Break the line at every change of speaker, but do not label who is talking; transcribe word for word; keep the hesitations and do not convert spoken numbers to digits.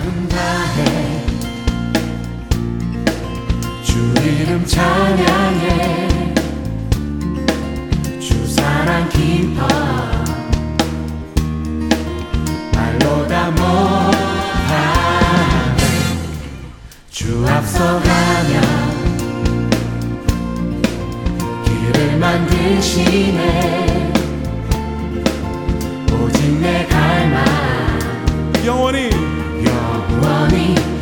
마음 다해 주 이름 찬양해 주 사랑 기뻐 말로 다 못하네 주 앞서가며 길을 만드시네 오직 내 갈망
영원히
영원히